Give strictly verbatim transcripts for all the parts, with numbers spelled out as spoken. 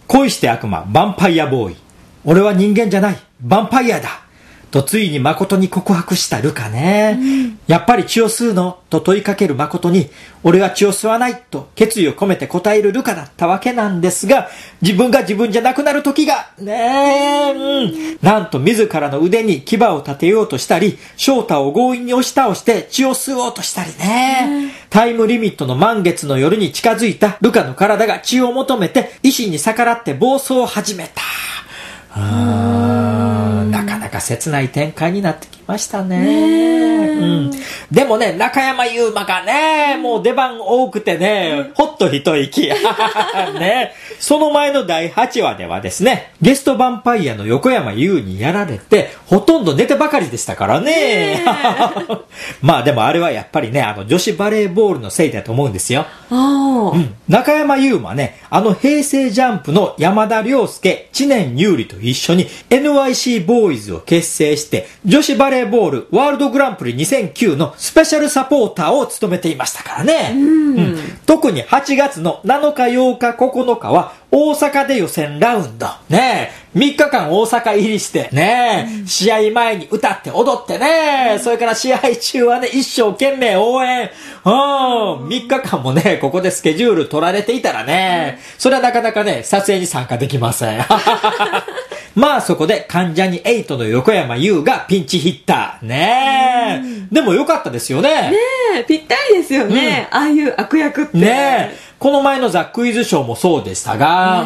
恋して悪魔、ヴァンパイアボーイ。俺は人間じゃない、ヴァンパイアだ。とついに誠に告白したルカね、うん、やっぱり血を吸うのと問いかける誠に、俺は血を吸わないと決意を込めて答えるルカだったわけなんですが、自分が自分じゃなくなる時がね、うん、なんと自らの腕に牙を立てようとしたり、翔太を強引に押し倒して血を吸おうとしたりね、うん、タイムリミットの満月の夜に近づいたルカの体が血を求めて意志に逆らって暴走を始めた。あー、なかなか切ない展開になってきましたね。ね、うん、でもね、中山優馬がね、もう出番多くてね、ほっと一息ね。その前のだいはちわではですね、ゲストヴァンパイアの横山優にやられてほとんど寝てばかりでしたからね。まあでもあれはやっぱりね、あの女子バレーボールのせいだと思うんですよ。うん、中山優馬ね、あの平成ジャンプの山田涼介、知念優里と一緒に エヌワイシー ボーイズを結成して女子バレーボールワールドグランプリにせんきゅうのスペシャルサポーターを務めていましたからね。うん、うん、特にはちがつのなのかようかここのかは大阪で予選ラウンドねえ、みっかかん大阪入りしてねえ、うん、試合前に歌って踊ってね、うん、それから試合中はね一生懸命応援、うん、みっかかんもねここでスケジュール取られていたらね、うん、それはなかなかね撮影に参加できません。まあそこで関ジャニエイトの横山優がピンチヒッターねえ、うん、でも良かったですよね。 ねえ、ぴったりですよね、うん、ああいう悪役ってねえ、この前のザ・クイズショーもそうでしたが、うん、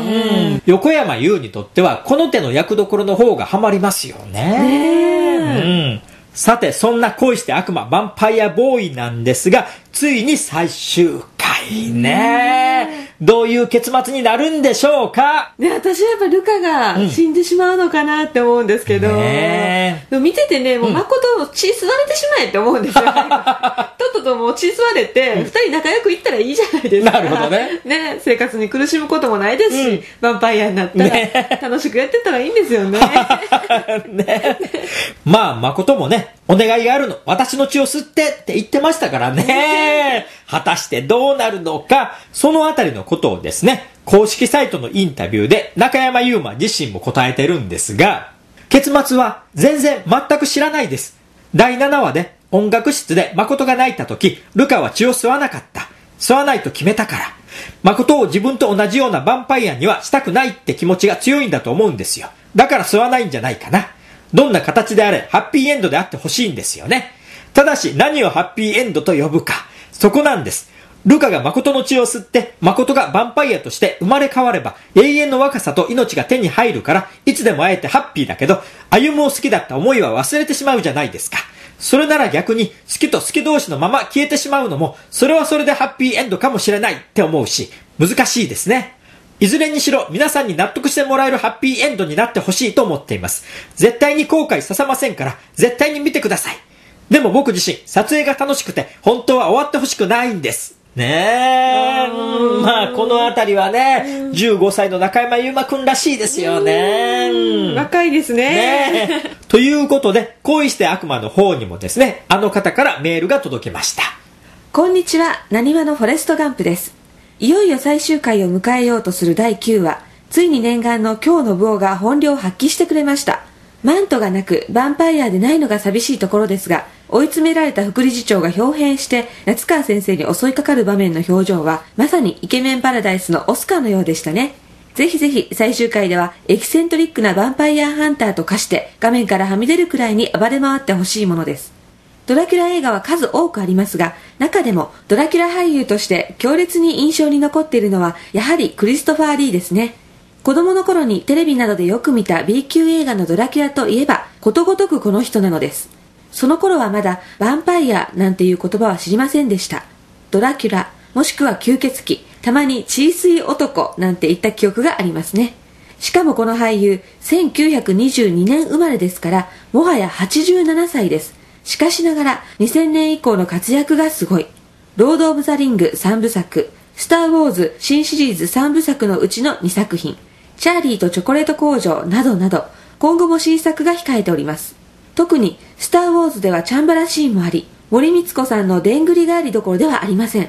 横山優にとってはこの手の役どころの方がハマりますよね。ね、うん、さてそんな恋して悪魔ヴァンパイアボーイなんですが、ついに最終回ね、どういう結末になるんでしょうか。 ね、私はやっぱルカが死んでしまうのかなって思うんですけど、うん、ね、でも見ててね、もう誠の血吸われてしまえって思うんですよ、ね、とっとともう血吸われて、うん、ふたり仲良くいったらいいじゃないですか。 なるほどね。 ね、生活に苦しむこともないですし、うん、ヴァンパイアになったら、ね、楽しくやってたらいいんですよね。 ね、まあ誠もね、お願いがあるの、私の血を吸ってって言ってましたからね。果たしてどうなるのか、そのあたりのことをですね、公式サイトのインタビューで中山優馬自身も答えてるんですが、結末は全然全く知らないです。だいななわで音楽室で誠が泣いた時、ルカは血を吸わなかった。吸わないと決めたから。誠を自分と同じようなヴァンパイアにはしたくないって気持ちが強いんだと思うんですよ。だから吸わないんじゃないかな。どんな形であれハッピーエンドであってほしいんですよね。ただし何をハッピーエンドと呼ぶか、そこなんです。ルカが誠の血を吸って誠がヴァンパイアとして生まれ変われば永遠の若さと命が手に入るから、いつでも会えてハッピーだけど、歩むを好きだった思いは忘れてしまうじゃないですか。それなら逆に好きと好き同士のまま消えてしまうのも、それはそれでハッピーエンドかもしれないって思うし、難しいですね。いずれにしろ皆さんに納得してもらえるハッピーエンドになってほしいと思っています。絶対に後悔させませんから、絶対に見てください。でも僕自身撮影が楽しくて本当は終わってほしくないんですね。えまあこのあたりはね、じゅうごさいの中山優馬くんらしいですよね。 若いです ね, ねということで、恋して悪魔の方にもですね、あの方からメールが届きました。 こんにちは、なにわのフォレストガンプです。いよいよ最終回を迎えようとするだいきゅうわ、ついに念願の今日のブオが本領を発揮してくれました。マントがなくヴァンパイアでないのが寂しいところですが、追い詰められた副理事長が豹変して夏川先生に襲いかかる場面の表情はまさにイケメンパラダイスのオスカーのようでしたね。ぜひぜひ最終回ではエキセントリックなヴァンパイアハンターと化して画面からはみ出るくらいに暴れ回ってほしいものです。ドラキュラ映画は数多くありますが、中でもドラキュラ俳優として強烈に印象に残っているのはやはりクリストファー・リーですね。子供の頃にテレビなどでよく見た B 級映画のドラキュラといえばことごとくこの人なのです。その頃はまだヴァンパイアなんていう言葉は知りませんでした。ドラキュラもしくは吸血鬼、たまに血吸い男なんていった記憶がありますね。しかもこの俳優せんきゅうひゃくにじゅうにねん生まれですから、もはやはちじゅうななさいです。しかしながらにせんねん以降の活躍がすごい。ロード・オブ・ザ・リングさんぶさく、スター・ウォーズ新シリーズさんぶさくのうちのにさくひん、チャーリーとチョコレート工場などなど、今後も新作が控えております。特にスター・ウォーズではチャンバラシーンもあり、森光子さんのでんぐり返りどころではありません。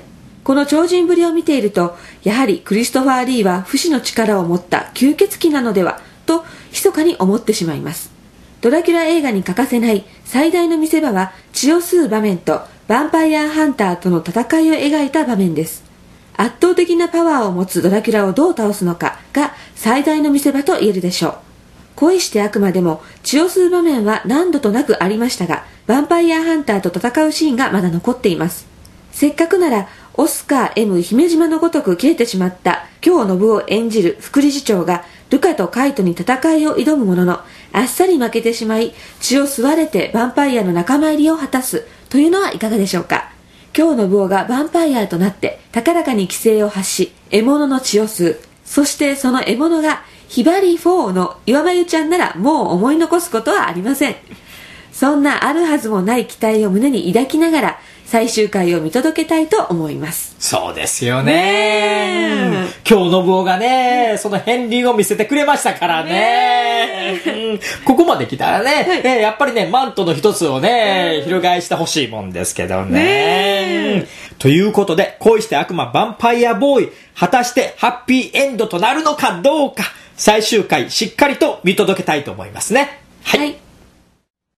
この超人ぶりを見ていると、やはりクリストファー・リーは不死の力を持った吸血鬼なのではと密かに思ってしまいます。ドラキュラ映画に欠かせない最大の見せ場は血を吸う場面とヴァンパイアハンターとの戦いを描いた場面です。圧倒的なパワーを持つドラキュラをどう倒すのかが最大の見せ場と言えるでしょう。恋して悪魔でも血を吸う場面は何度となくありましたが、ヴァンパイアハンターと戦うシーンがまだ残っています。せっかくならオスカー M 姫島のごとく切れてしまった京信を演じる副理事長がルカとカイトに戦いを挑むものの、あっさり負けてしまい血を吸われてヴァンパイアの仲間入りを果たすというのはいかがでしょうか。京信夫がヴァンパイアとなって高らかに規制を発し、獲物の血を吸う。そしてその獲物がヒバリフォーの岩眉ちゃんならもう思い残すことはありません。そんなあるはずもない期待を胸に抱きながら最終回を見届けたいと思います。 そうですよね。今日信夫がね、その片鱗を見せてくれましたからね。ねうん、ここまで来たらね、はい、えやっぱりね、マントの一つをね、翻してほしいもんですけどね。ねということで、恋して悪魔ヴァンパイアボーイ、果たしてハッピーエンドとなるのかどうか、最終回しっかりと見届けたいと思いますね。はい、はい